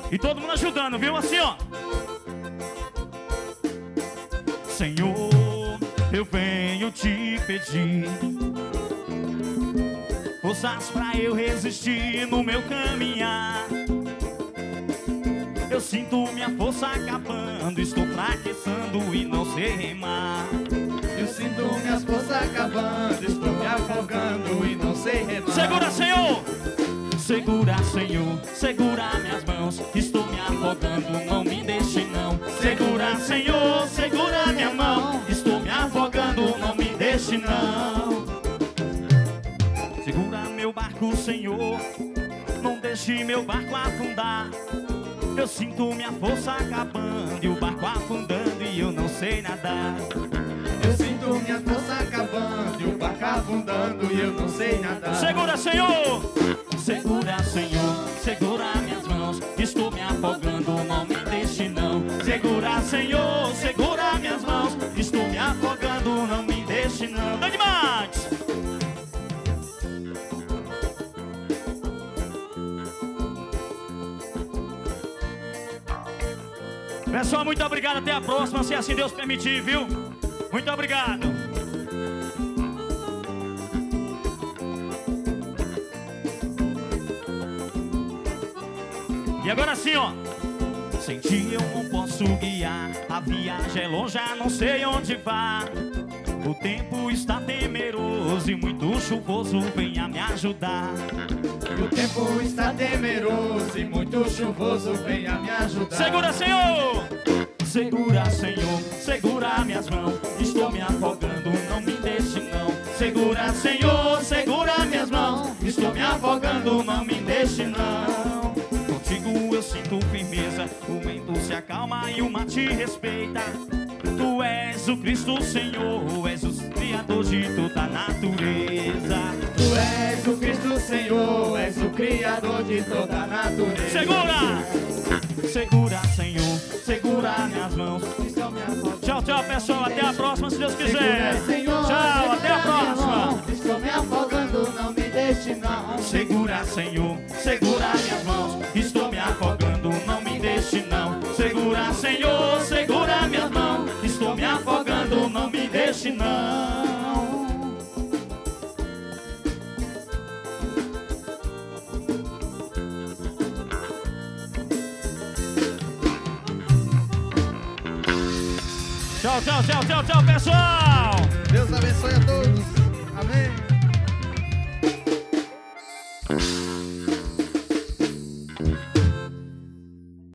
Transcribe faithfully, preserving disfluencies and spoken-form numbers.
E todo mundo ajudando, viu? Assim, ó. Senhor, eu venho te pedir forças pra eu resistir no meu caminhar. Eu sinto minha força acabando, estou fraquejando e não sei remar. Eu sinto minhas forças acabando, estou me afogando e não sei remar. Segura, Senhor! Segura, Senhor, segura minhas mãos, estou me afogando, não me deixe não. Segura, Senhor, segura minha mão, estou me afogando, não me deixe não. Segura meu barco, Senhor, não deixe meu barco afundar. Eu sinto minha força acabando e o barco afundando e eu não sei nadar. Eu sinto minha força acabando e o barco afundando e eu não sei nadar. Segura, Senhor! Segura, Senhor, segura minhas mãos, estou me afogando, não me deixe não. Segura, Senhor, segura minhas mãos, estou me afogando, não me deixe não. Dani Max! Pessoal, muito obrigado, até a próxima, se assim Deus permitir, viu? Muito obrigado. E agora sim, ó. Sem ti eu não posso guiar, a viagem é longe, não sei onde vá. O tempo está temeroso e muito chuvoso, venha me ajudar. O tempo está temeroso e muito chuvoso, venha me ajudar. Segura, Senhor! Segura, Senhor, segura minhas mãos, estou me afogando, não me deixe não. Segura, Senhor, segura minhas mãos, estou me afogando, não me deixe não. Contigo eu sinto firmeza, o vento se acalma e o mar te respeita. Tu és o Cristo, Senhor, és o Criador de toda a natureza. Tu és o Cristo, Senhor, és o Criador de toda a natureza. Segura! Segura, Senhor, segura minhas mãos. Tchau, tchau, pessoal, até a próxima, se Deus quiser. Segura, Senhor, tchau, até a próxima. Estou me afogando, não me deixe não. Segura, Senhor, segura minhas mãos, estou me afogando, não me deixe não. Segura, Senhor, segura minhas mãos, estou me afogando, não me deixe não. Tchau, tchau, tchau, tchau, tchau, pessoal! Deus abençoe a todos. Amém.